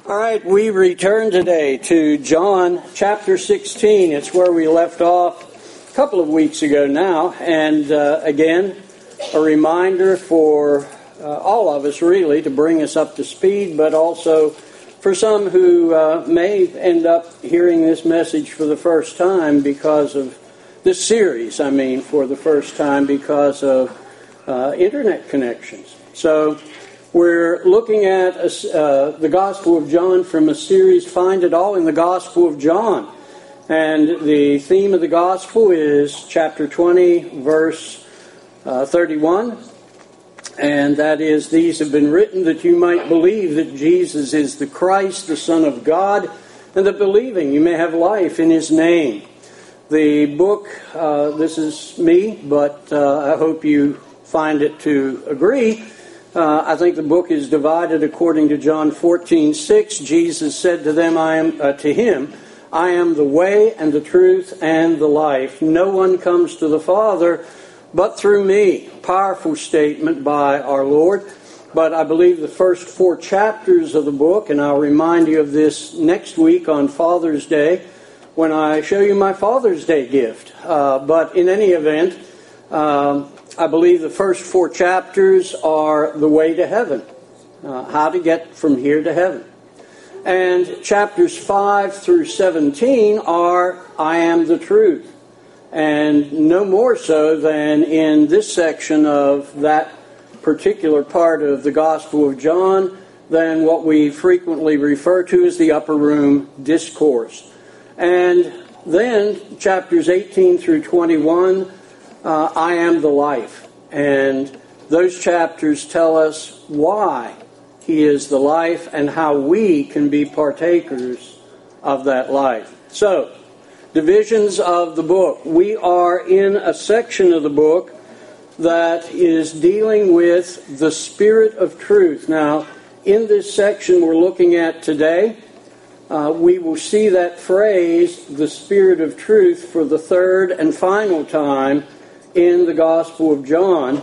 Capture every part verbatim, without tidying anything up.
All right, we return today to John chapter sixteen. It's where we left off a couple of weeks ago now. And uh, again, a reminder for uh, all of us really to bring us up to speed, but also for some who uh, may end up hearing this message for the first time because of this series, I mean, for the first time because of uh, internet connections. So we're looking at uh, the Gospel of John from a series, Find It All in the Gospel of John. And the theme of the Gospel is chapter twenty, verse uh, thirty-one. And that is, these have been written that you might believe that Jesus is the Christ, the Son of God, and that believing you may have life in His name. The book, uh, this is me, but uh, I hope you find it to agree. Uh, I think the book is divided according to John fourteen six. Jesus said to them, I am uh, to him, I am the way and the truth and the life. No one comes to the Father but through me. Powerful statement by our Lord. But I believe the first four chapters of the book, and I'll remind you of this next week on Father's Day when I show you my Father's Day gift. Uh, but in any event, um, I believe the first four chapters are the way to heaven, uh, how to get from here to heaven. And chapters five through seventeen are I am the truth. And no more so than in this section of that particular part of the Gospel of John than what we frequently refer to as the Upper Room Discourse. And then chapters eighteen through twenty-one, Uh, I am the life. And those chapters tell us why He is the life and how we can be partakers of that life. So, divisions of the book. We are in a section of the book that is dealing with the Spirit of truth. Now, in this section we're looking at today, uh, we will see that phrase, the Spirit of truth, for the third and final time in the Gospel of John.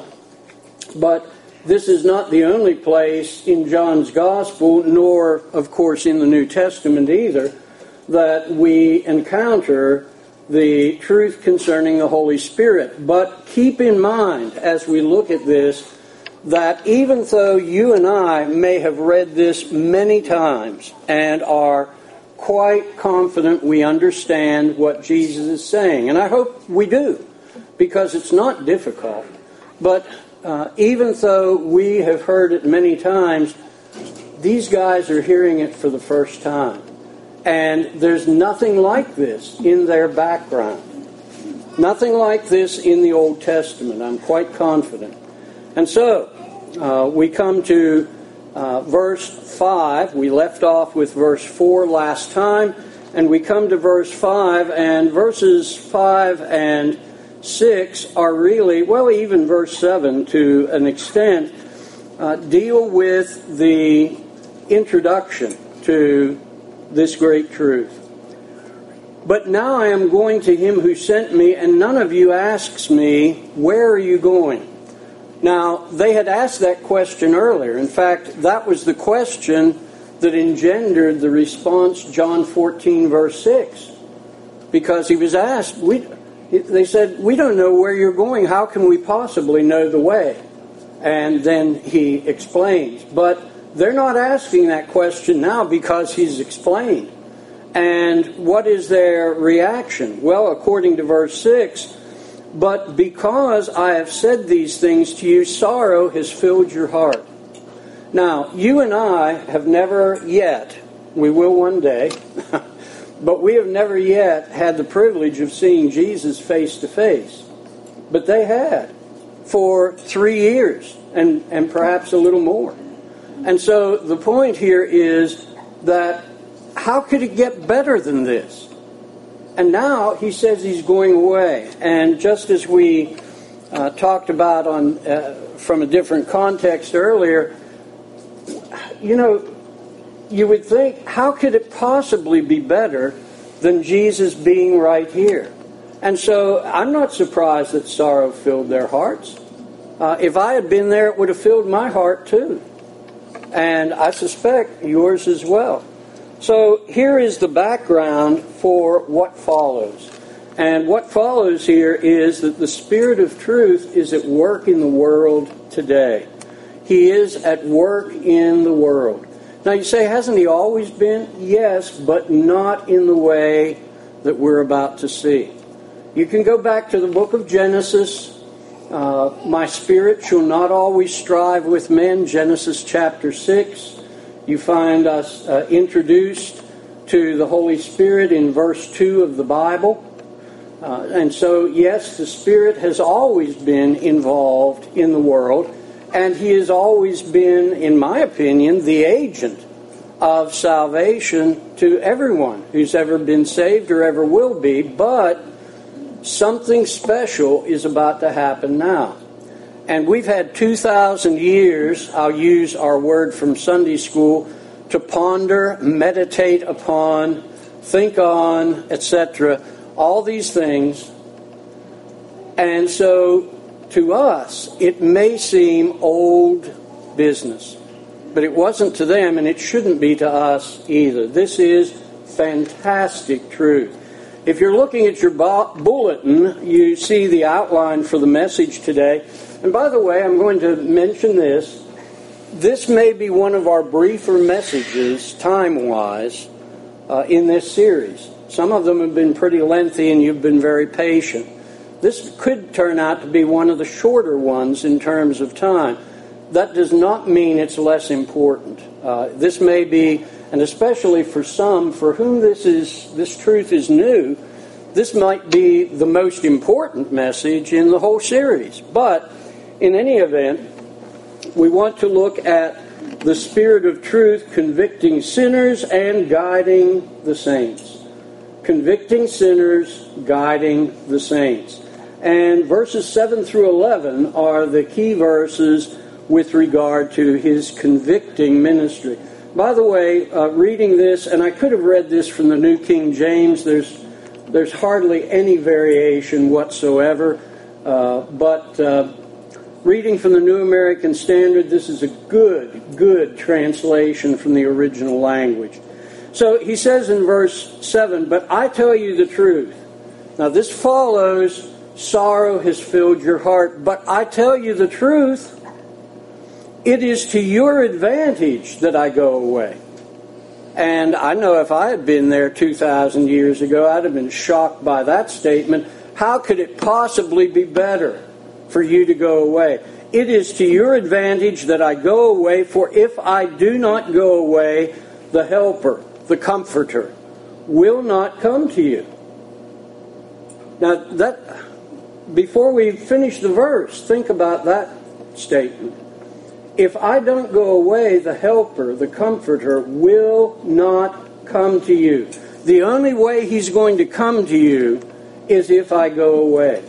But this is not the only place in John's Gospel, nor, of course, in the New Testament either, that we encounter the truth concerning the Holy Spirit. But keep in mind, as we look at this, that even though you and I may have read this many times and are quite confident we understand what Jesus is saying, and I hope we do, because it's not difficult. But uh, even though we have heard it many times, these guys are hearing it for the first time. And there's nothing like this in their background. Nothing like this in the Old Testament, I'm quite confident. And so, uh, we come to uh, verse five. We left off with verse four last time. And we come to verse five, and verses five and six are really, well, even verse seven to an extent, uh, deal with the introduction to this great truth. But now I am going to him who sent me, and none of you asks me, where are you going? Now, they had asked that question earlier. In fact, that was the question that engendered the response, John fourteen, verse six. Because he was asked, we... They said, we don't know where you're going. How can we possibly know the way? And then he explains. But they're not asking that question now because he's explained. And what is their reaction? Well, according to verse six, but because I have said these things to you, sorrow has filled your heart. Now, you and I have never yet, we will one day, but we have never yet had the privilege of seeing Jesus face to face. But they had for three years and, and perhaps a little more. And so the point here is that how could it get better than this? And now he says he's going away. And just as we uh, talked about on uh, from a different context earlier, you know, you would think, how could it possibly be better than Jesus being right here? And so I'm not surprised that sorrow filled their hearts. Uh, if I had been there, it would have filled my heart too. And I suspect yours as well. So here is the background for what follows. And what follows here is that the Spirit of truth is at work in the world today. He is at work in the world. Now you say, hasn't he always been? Yes, but not in the way that we're about to see. You can go back to the book of Genesis. Uh, my spirit shall not always strive with men, Genesis chapter six. You find us uh, introduced to the Holy Spirit in verse two of the Bible. Uh, and so, yes, the Spirit has always been involved in the world, and He has always been, in my opinion, the agent of salvation to everyone who's ever been saved or ever will be. But something special is about to happen now. And we've had two thousand years, I'll use our word from Sunday school, to ponder, meditate upon, think on, et cetera, all these things. And so, to us, it may seem old business. But it wasn't to them, and it shouldn't be to us either. This is fantastic truth. If you're looking at your bulletin, you see the outline for the message today. And by the way, I'm going to mention this. This may be one of our briefer messages, time-wise, uh, in this series. Some of them have been pretty lengthy, and you've been very patient. This could turn out to be one of the shorter ones in terms of time. That does not mean it's less important. Uh, this may be, and especially for some for whom this is this truth is new, this might be the most important message in the whole series. But in any event, we want to look at the Spirit of truth convicting sinners and guiding the saints. Convicting sinners, guiding the saints. And verses seven through eleven are the key verses with regard to his convicting ministry. By the way, uh, reading this, and I could have read this from the New King James, there's there's hardly any variation whatsoever, uh, but uh, reading from the New American Standard, this is a good, good translation from the original language. So he says in verse seven, "But I tell you the truth." Now this follows, sorrow has filled your heart, but I tell you the truth, it is to your advantage that I go away. And I know if I had been there two thousand years ago, I'd have been shocked by that statement. How could it possibly be better for you to go away? It is to your advantage that I go away, for if I do not go away, the Helper, the Comforter, will not come to you. Now, that before we finish the verse, think about that statement. If I don't go away, the Helper, the Comforter, will not come to you. The only way He's going to come to you is if I go away.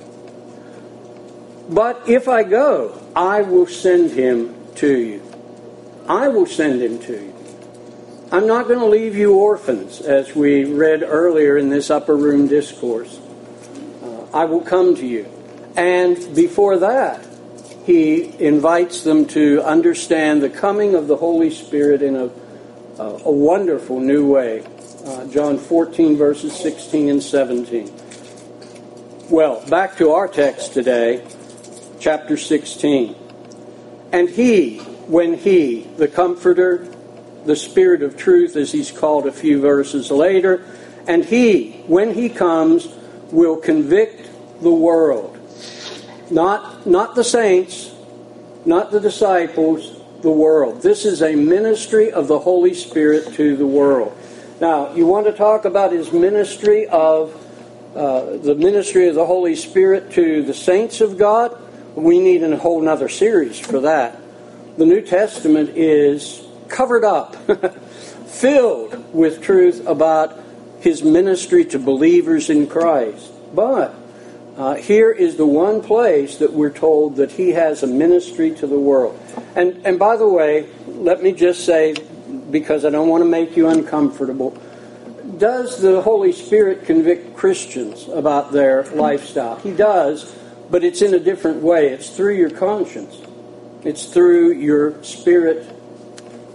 But if I go, I will send Him to you. I will send Him to you. I'm not going to leave you orphans, as we read earlier in this upper room discourse. Uh, I will come to you. And before that, he invites them to understand the coming of the Holy Spirit in a, a, a wonderful new way. Uh, John fourteen, verses sixteen and seventeen. Well, back to our text today, chapter sixteen. And He, when He, the Comforter, the Spirit of truth, as He's called a few verses later, and He, when He comes, will convict the world. Not, not the saints, not the disciples, the world. This is a ministry of the Holy Spirit to the world. Now, you want to talk about His ministry of, uh, the ministry of the Holy Spirit to the saints of God? We need a whole other series for that. The New Testament is covered up, filled with truth about His ministry to believers in Christ. But Uh, here is the one place that we're told that He has a ministry to the world. And and by the way, let me just say, because I don't want to make you uncomfortable, does the Holy Spirit convict Christians about their lifestyle? He does, but it's in a different way. It's through your conscience. It's through your spirit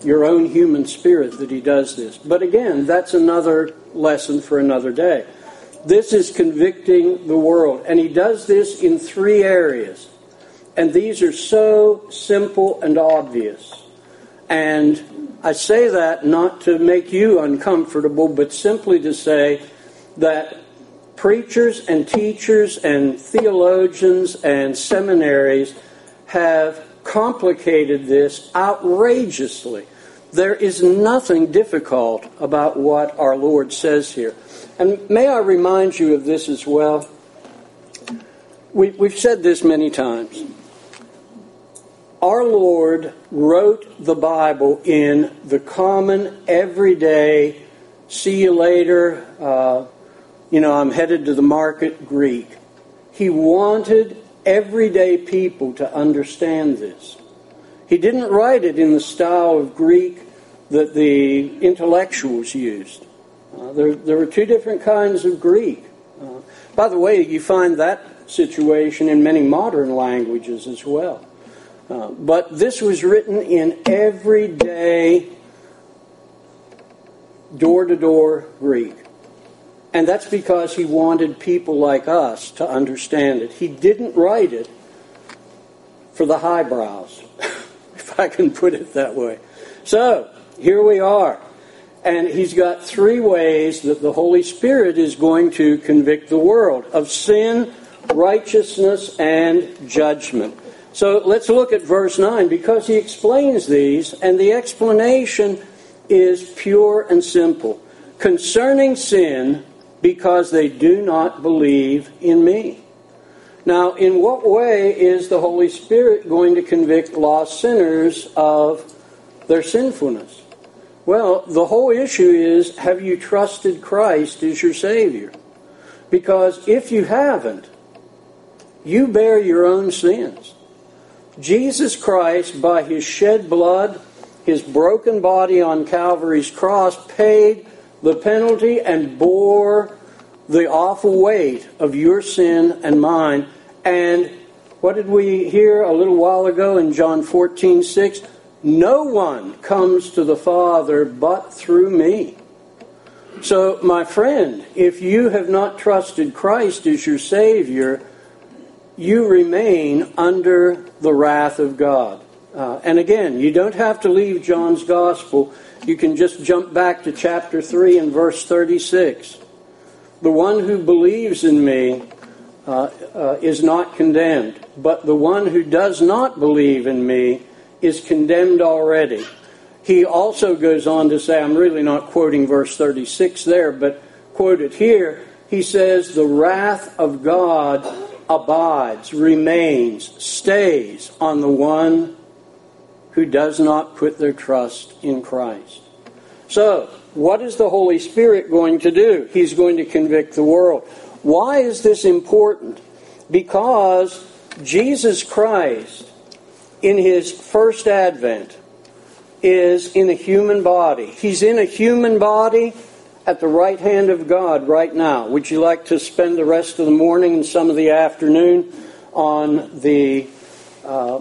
your own human spirit that he does this. But again, that's another lesson for another day. This is convicting the world. And he does this in three areas. And these are so simple and obvious. And I say that not to make you uncomfortable, but simply to say that preachers and teachers and theologians and seminaries have complicated this outrageously. There is nothing difficult about what our Lord says here. And may I remind you of this as well? We, we've said this many times. Our Lord wrote the Bible in the common, everyday, see you later, uh, you know, I'm headed to the market Greek. He wanted everyday people to understand this. He didn't write it in the style of Greek that the intellectuals used. Uh, there, there were two different kinds of Greek. Uh, by the way, you find that situation in many modern languages as well. Uh, but this was written in everyday, door-to-door Greek. And that's because he wanted people like us to understand it. He didn't write it for the highbrows, if I can put it that way. So, here we are. And he's got three ways that the Holy Spirit is going to convict the world of sin, righteousness, and judgment. So let's look at verse nine, because he explains these, and the explanation is pure and simple. Concerning sin, because they do not believe in me. Now, in what way is the Holy Spirit going to convict lost sinners of their sinfulness? Well, the whole issue is, have you trusted Christ as your Savior? Because if you haven't, you bear your own sins. Jesus Christ, by his shed blood, his broken body on Calvary's cross, paid the penalty and bore the awful weight of your sin and mine. And what did we hear a little while ago in John fourteen six? No one comes to the Father but through me. So, my friend, if you have not trusted Christ as your Savior, you remain under the wrath of God. Uh, and again, you don't have to leave John's Gospel. You can just jump back to chapter three and verse thirty-six. The one who believes in me uh, uh, is not condemned, but the one who does not believe in me is condemned already. He also goes on to say, I'm really not quoting verse thirty-six there, but quoted here, he says, the wrath of God abides, remains, stays on the one who does not put their trust in Christ. So, what is the Holy Spirit going to do? He's going to convict the world. Why is this important? Because Jesus Christ, in his first advent, is in a human body. He's in a human body at the right hand of God right now. Would you like to spend the rest of the morning and some of the afternoon on the uh,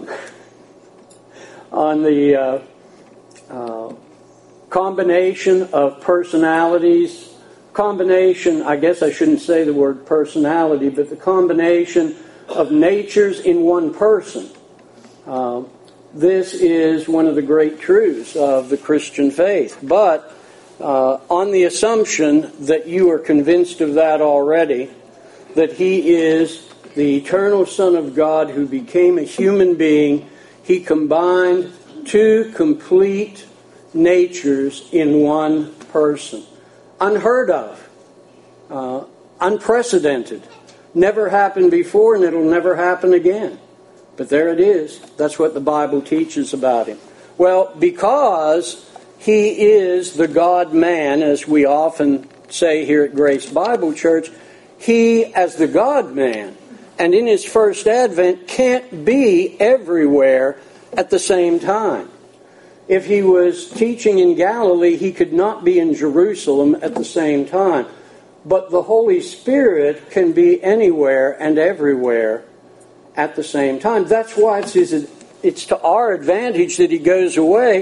on the uh, uh, combination of personalities? Combination, I guess I shouldn't say the word personality, but the combination of natures in one person. Uh, this is one of the great truths of the Christian faith. But uh, on the assumption that you are convinced of that already, that he is the eternal Son of God who became a human being, he combined two complete natures in one person. Unheard of. Uh, unprecedented. Never happened before, and it'll never happen again. But there it is. That's what the Bible teaches about him. Well, because he is the God-man, as we often say here at Grace Bible Church, he, as the God-man, and in his first advent, can't be everywhere at the same time. If he was teaching in Galilee, he could not be in Jerusalem at the same time. But the Holy Spirit can be anywhere and everywhere at the same time. That's why it's, his, it's to our advantage that he goes away,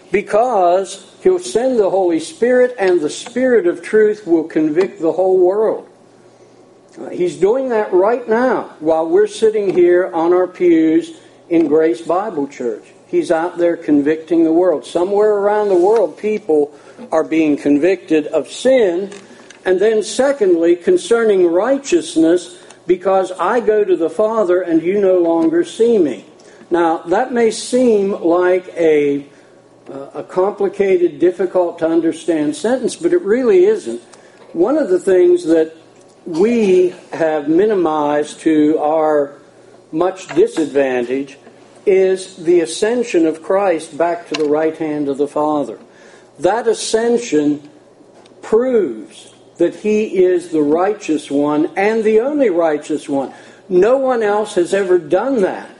because He'll send the Holy Spirit, and the Spirit of truth will convict the whole world. Uh, he's doing that right now while we're sitting here on our pews in Grace Bible Church. He's out there convicting the world. Somewhere around the world, people are being convicted of sin. And then secondly, concerning righteousness, because I go to the Father and you no longer see me. Now, that may seem like a a complicated, difficult to understand sentence, but it really isn't. One of the things that we have minimized to our much disadvantage is the ascension of Christ back to the right hand of the Father. That ascension proves that He is the righteous one and the only righteous one. No one else has ever done that.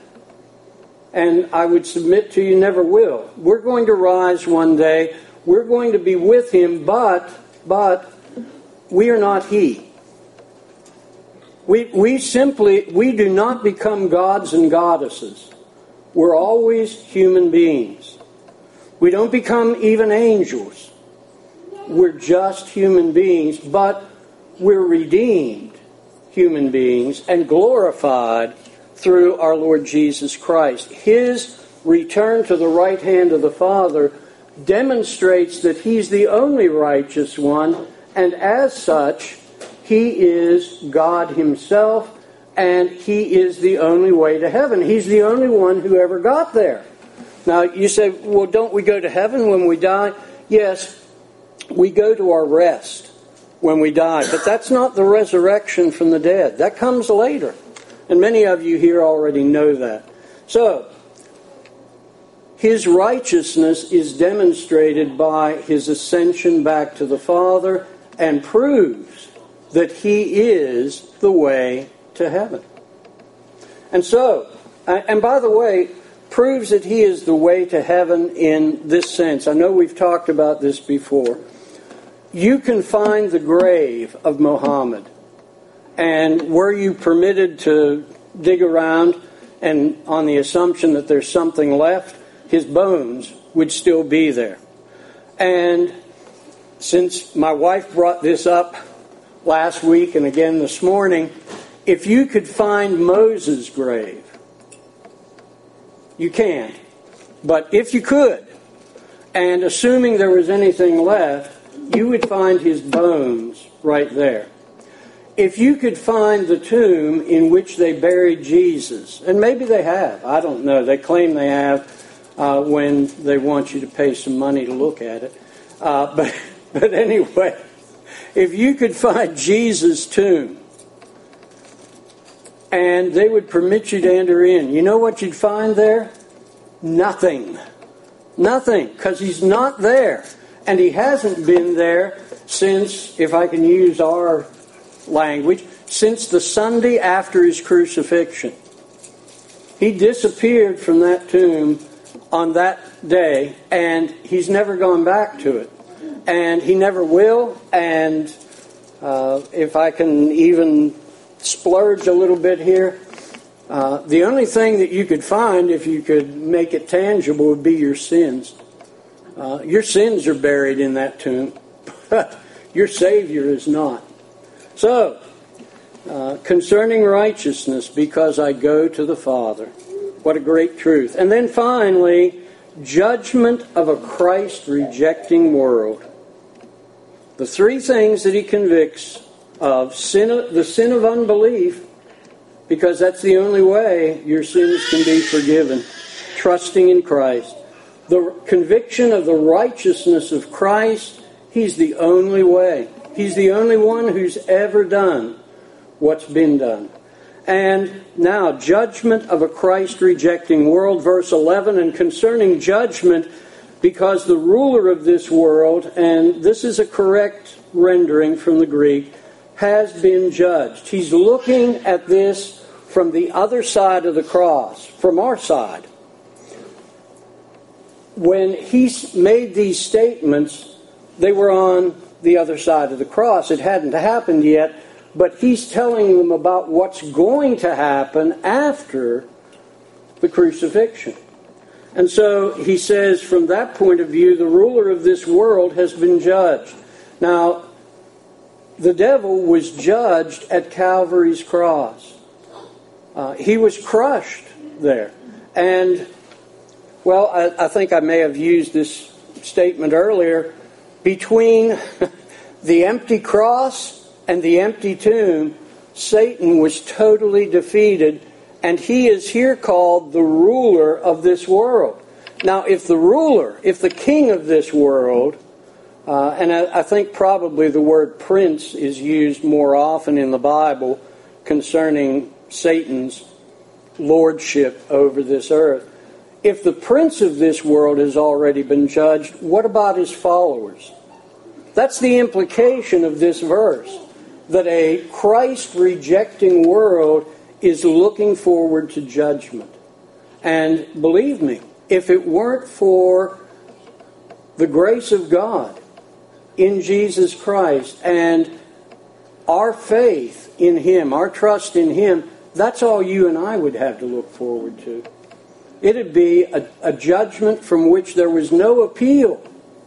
And I would submit to you, never will. We're going to rise one day. We're going to be with Him, but, but, we are not He. We, we simply, we do not become gods and goddesses. We're always human beings. We don't become even angels. We're just human beings, but we're redeemed human beings and glorified through our Lord Jesus Christ. His return to the right hand of the Father demonstrates that He's the only righteous one, and as such, He is God Himself, and He is the only way to heaven. He's the only one who ever got there. Now, you say, well, don't we go to heaven when we die? Yes, we go to our rest when we die, but that's not the resurrection from the dead. That comes later. And many of you here already know that. So, His righteousness is demonstrated by His ascension back to the Father and proves that He is the way to heaven. And so, and by the way, proves that He is the way to heaven in this sense. I know we've talked about this before. You can find the grave of Muhammad. And were you permitted to dig around, and on the assumption that there's something left, his bones would still be there. And since my wife brought this up last week and again this morning, if you could find Moses' grave, you can't. But if you could, and assuming there was anything left, you would find his bones right there. If you could find the tomb in which they buried Jesus, and maybe they have, I don't know, they claim they have uh, when they want you to pay some money to look at it. Uh, but, but anyway, if you could find Jesus' tomb, and they would permit you to enter in, you know what you'd find there? Nothing. Nothing, because He's not there. And He hasn't been there since, if I can use our language, since the Sunday after His crucifixion. He disappeared from that tomb on that day, and He's never gone back to it. And He never will, and uh, if I can even splurge a little bit here, uh, the only thing that you could find, if you could make it tangible, would be your sins. Uh, your sins are buried in that tomb, but your Savior is not. So, uh, concerning righteousness, because I go to the Father. What a great truth. And then finally, judgment of a Christ-rejecting world. The three things that He convicts of: sin, the sin of unbelief, because that's the only way your sins can be forgiven, trusting in Christ. The conviction of the righteousness of Christ, He's the only way. He's the only one who's ever done what's been done. And now, judgment of a Christ-rejecting world, verse eleven, and concerning judgment, because the ruler of this world, and this is a correct rendering from the Greek, has been judged. He's looking at this from the other side of the cross, from our side. When He made these statements, they were on the other side of the cross. It hadn't happened yet, but He's telling them about what's going to happen after the crucifixion. And so he says, from that point of view, the ruler of this world has been judged. Now, the devil was judged at Calvary's cross. Uh, he was crushed there. And, well, I, I think I may have used this statement earlier. Between the empty cross and the empty tomb, Satan was totally defeated, and he is here called the ruler of this world. Now, if the ruler, if the king of this world, uh, and I, I think probably the word prince is used more often in the Bible concerning Satan's lordship over this earth. If the prince of this world has already been judged, what about his followers? That's the implication of this verse, that a Christ-rejecting world is looking forward to judgment. And believe me, if it weren't for the grace of God in Jesus Christ and our faith in Him, our trust in Him, that's all you and I would have to look forward to. It'd be a, a judgment from which there was no appeal.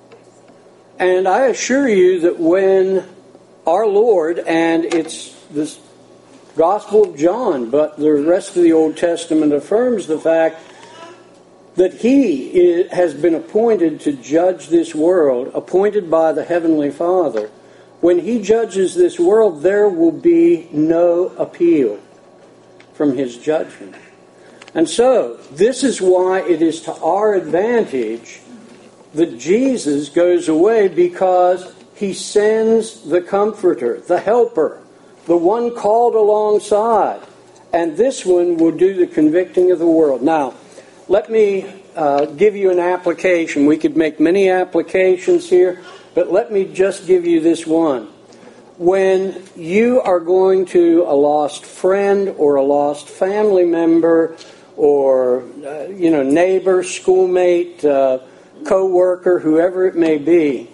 And I assure you that when our Lord, and it's this Gospel of John, but the rest of the Old Testament affirms the fact that He is, has been appointed to judge this world, appointed by the Heavenly Father. When He judges this world, there will be no appeal from His judgment. And so, this is why it is to our advantage that Jesus goes away, because He sends the Comforter, the Helper, the one called alongside. And this one will do the convicting of the world. Now, let me uh, give you an application. We could make many applications here, but let me just give you this one. When you are going to a lost friend or a lost family member or, uh, you know, neighbor, schoolmate, uh, co-worker, whoever it may be,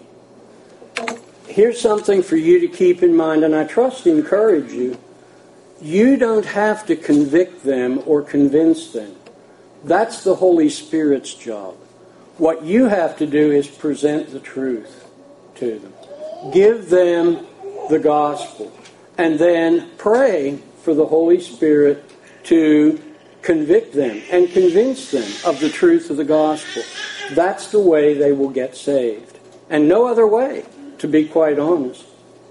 here's something for you to keep in mind, and I trust to encourage you. You don't have to convict them or convince them. That's the Holy Spirit's job. What you have to do is present the truth to them. Give them the gospel. And then pray for the Holy Spirit to convict them and convince them of the truth of the gospel. That's the way they will get saved. And no other way, to be quite honest.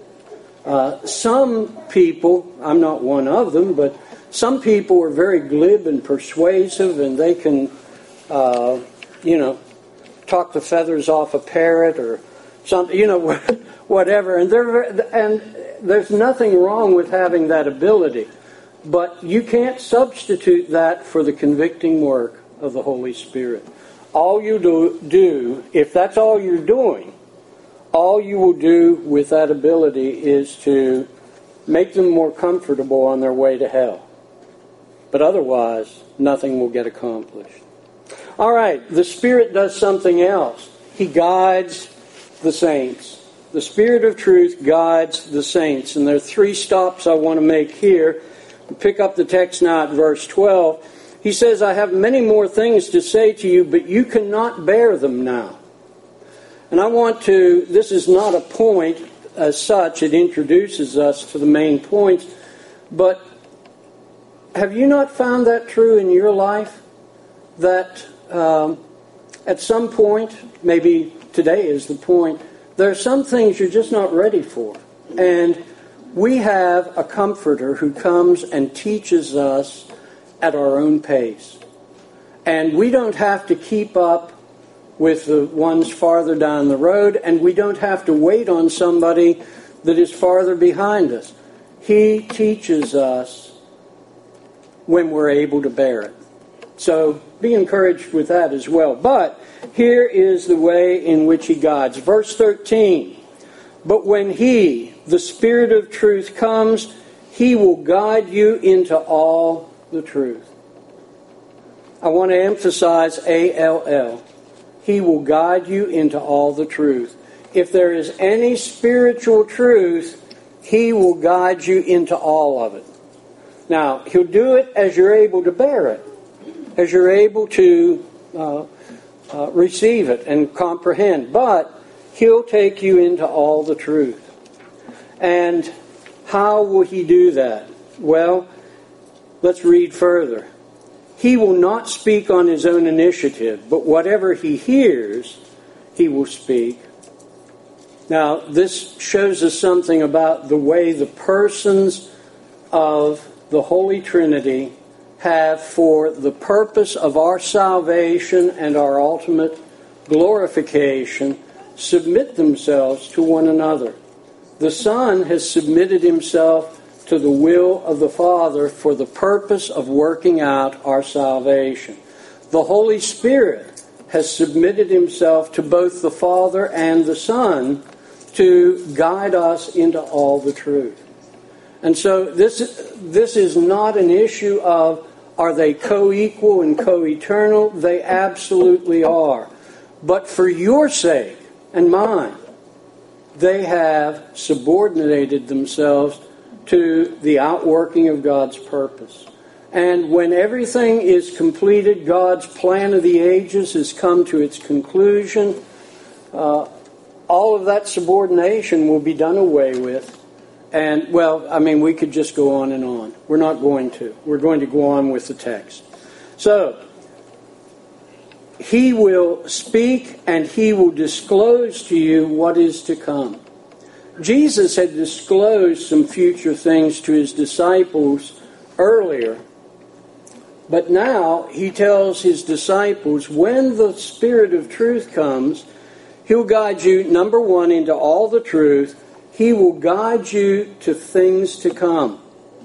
Uh, some people, I'm not one of them, but some people are very glib and persuasive, and they can, uh, you know, talk the feathers off a parrot or something, you know, whatever. And, they're, and there's nothing wrong with having that ability. But you can't substitute that for the convicting work of the Holy Spirit. All you do, do, if that's all you're doing, all you will do with that ability is to make them more comfortable on their way to hell. But otherwise, nothing will get accomplished. All right, the Spirit does something else. He guides the saints. The Spirit of truth guides the saints. And there are three stops I want to make here. Pick up the text now at verse twelve. He says, I have many more things to say to you, but you cannot bear them now. And I want to, this is not a point as such, it introduces us to the main points, but have you not found that true in your life? That um, at some point, maybe today is the point, there are some things you're just not ready for. And we have a comforter who comes and teaches us at our own pace. And we don't have to keep up with the ones farther down the road, and we don't have to wait on somebody that is farther behind us. He teaches us when we're able to bear it. So be encouraged with that as well. But here is the way in which He guides. Verse thirteen, but when He, the Spirit of truth, comes, He will guide you into all the truth. I want to emphasize A L L. He will guide you into all the truth. If there is any spiritual truth, He will guide you into all of it. Now, He'll do it as you're able to bear it, as you're able to uh, uh, receive it and comprehend. But He'll take you into all the truth. And how will He do that? Well, let's read further. He will not speak on His own initiative, but whatever He hears, He will speak. Now, this shows us something about the way the persons of the Holy Trinity have, for the purpose of our salvation and our ultimate glorification, submit themselves to one another. The Son has submitted Himself to the will of the Father for the purpose of working out our salvation. The Holy Spirit has submitted Himself to both the Father and the Son to guide us into all the truth. And so this, this is not an issue of are they co-equal and co-eternal? They absolutely are. But for your sake and mine, they have subordinated themselves to the outworking of God's purpose. And when everything is completed, God's plan of the ages has come to its conclusion, uh, all of that subordination will be done away with. And, well, I mean, we could just go on and on. We're not going to. We're going to go on with the text. So, He will speak and He will disclose to you what is to come. Jesus had disclosed some future things to His disciples earlier. But now He tells His disciples, when the Spirit of truth comes, He'll guide you, number one, into all the truth. He will guide you to things to come.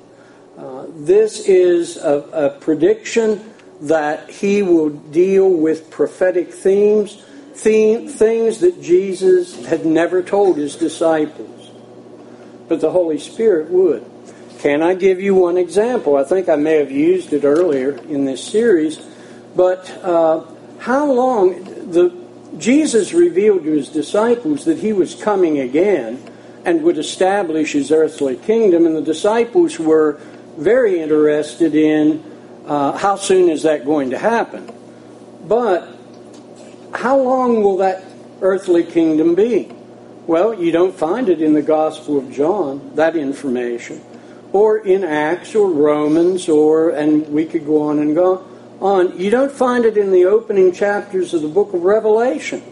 Uh, this is a, a prediction that He will deal with prophetic themes, theme, things that Jesus had never told His disciples. But the Holy Spirit would. Can I give you one example? I think I may have used it earlier in this series. But uh, how long... the Jesus revealed to His disciples that He was coming again and would establish His earthly kingdom, and the disciples were very interested in uh, how soon is that going to happen. But how long will that earthly kingdom be? Well, you don't find it in the Gospel of John, that information, or in Acts or Romans, or and we could go on and go on. You don't find it in the opening chapters of the book of Revelation,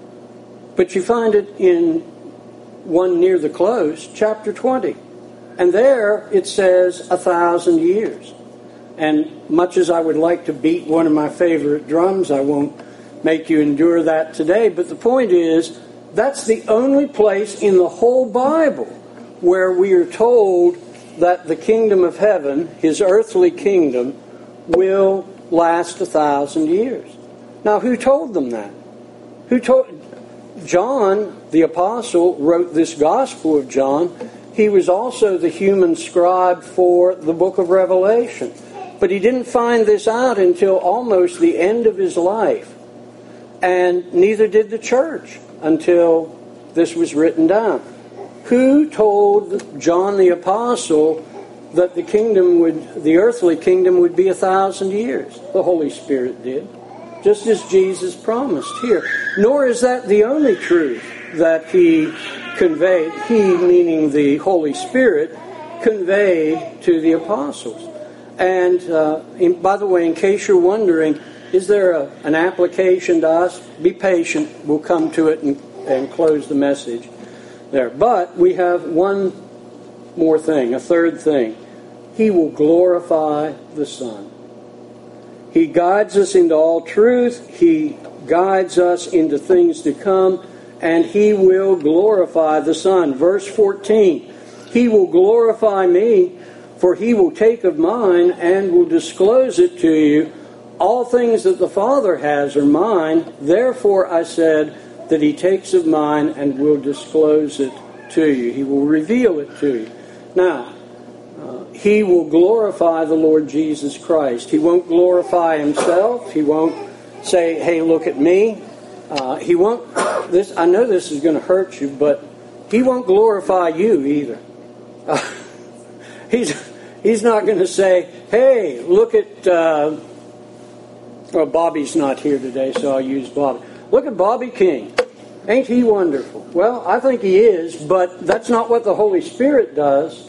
but you find it in one near the close, chapter twenty. And there it says a thousand years. And much as I would like to beat one of my favorite drums, I won't make you endure that today. But the point is, that's the only place in the whole Bible where we are told that the kingdom of heaven, His earthly kingdom, will last a thousand years. Now, who told them that? Who told... John, the apostle, wrote this Gospel of John. He was also the human scribe for the book of Revelation. But he didn't find this out until almost the end of his life. And neither did the church until this was written down. Who told John the apostle that the kingdom would, the earthly kingdom would be a thousand years? The Holy Spirit did. Just as Jesus promised here. Nor is that the only truth that He conveyed, He, meaning the Holy Spirit, conveyed to the apostles. And, uh, in, by the way, in case you're wondering, is there a, an application to us? Be patient. We'll come to it and, and close the message there. But we have one more thing, a third thing. He will glorify the Son. He guides us into all truth. He guides us into things to come. And He will glorify the Son. Verse fourteen. He will glorify me, for He will take of mine and will disclose it to you. All things that the Father has are mine. Therefore I said that He takes of mine and will disclose it to you. He will reveal it to you. Now, He will glorify the Lord Jesus Christ. He won't glorify Himself. He won't say, hey, look at me. Uh, he won't, this, I know this is going to hurt you, but He won't glorify you either. Uh, he's, he's not going to say, hey, look at, uh, Well, Bobby's not here today, so I'll use Bobby. Look at Bobby King. Ain't he wonderful? Well, I think he is, but that's not what the Holy Spirit does.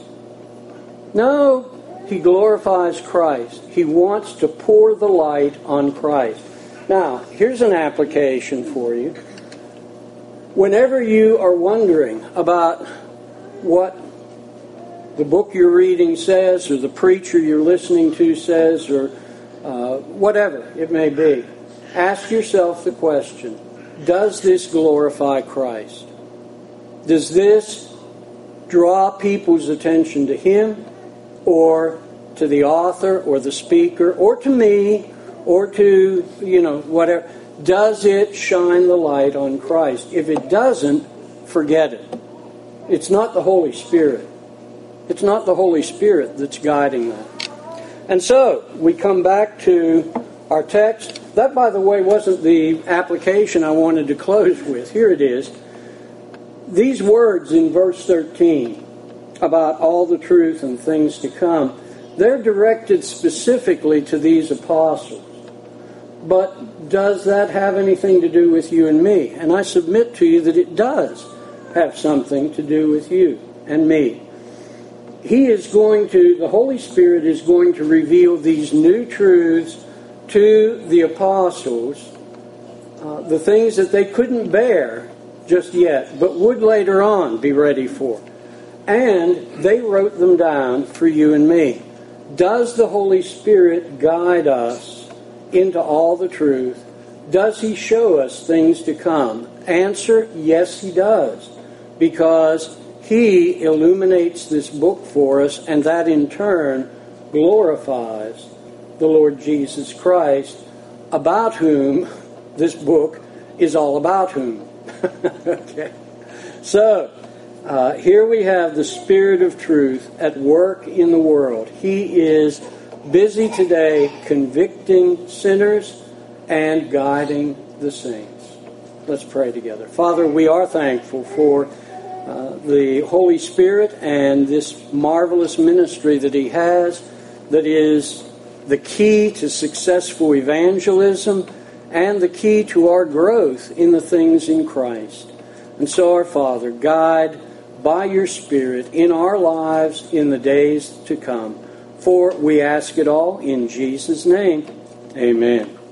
No, he glorifies Christ. He wants to pour the light on Christ. Now, here's an application for you. Whenever you are wondering about what the book you're reading says, or the preacher you're listening to says, or uh, whatever it may be, ask yourself the question, does this glorify Christ? Does this draw people's attention to Him, or to the author, or the speaker, or to me, or to, you know, whatever? Does it shine the light on Christ? If it doesn't, forget it. It's not the Holy Spirit. It's not the Holy Spirit that's guiding that. And so, we come back to our text. That, by the way, wasn't the application I wanted to close with. Here it is. These words in verse thirteen about all the truth and things to come, they're directed specifically to these apostles. But does that have anything to do with you and me? And I submit to you that it does have something to do with you and me. He is going to, the Holy Spirit is going to reveal these new truths to the apostles, uh, the things that they couldn't bear just yet, but would later on be ready for. And they wrote them down for you and me. Does the Holy Spirit guide us into all the truth? Does He show us things to come? Answer, yes, He does. Because He illuminates this book for us, and that in turn glorifies the Lord Jesus Christ, about whom this book is all about whom. Okay. So, uh, here we have the Spirit of truth at work in the world. He is busy today convicting sinners and guiding the saints. Let's pray together. Father, we are thankful for uh, the Holy Spirit and this marvelous ministry that He has, that is the key to successful evangelism and the key to our growth in the things in Christ. And so, our Father, guide by Your Spirit in our lives in the days to come. For we ask it all in Jesus' name. Amen.